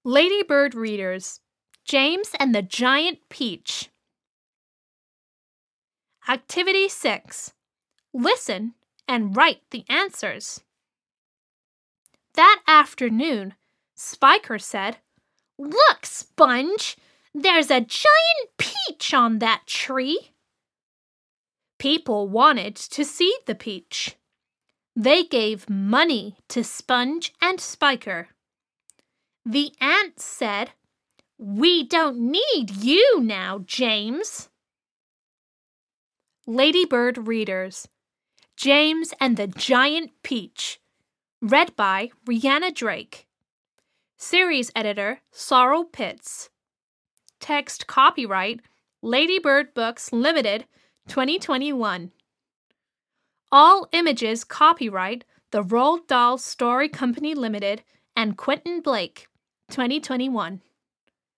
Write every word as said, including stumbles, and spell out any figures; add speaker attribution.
Speaker 1: Ladybird readers, James and the Giant Peach. Activity six. Listen and write the answers. That afternoon, Spiker said, "Look, Sponge, there's a giant peach on that tree." People wanted to see the peach. They gave money to Sponge and Spiker. The ant said, "We don't need you now, James." Ladybird readers, James and the Giant Peach. Read by Rihanna Drake. Series editor, Sorrel Pitts. Text copyright, Ladybird Books Limited, twenty twenty-one. All images copyright the Roald Dahl Story Company Limited and Quentin Blake, twenty twenty-one.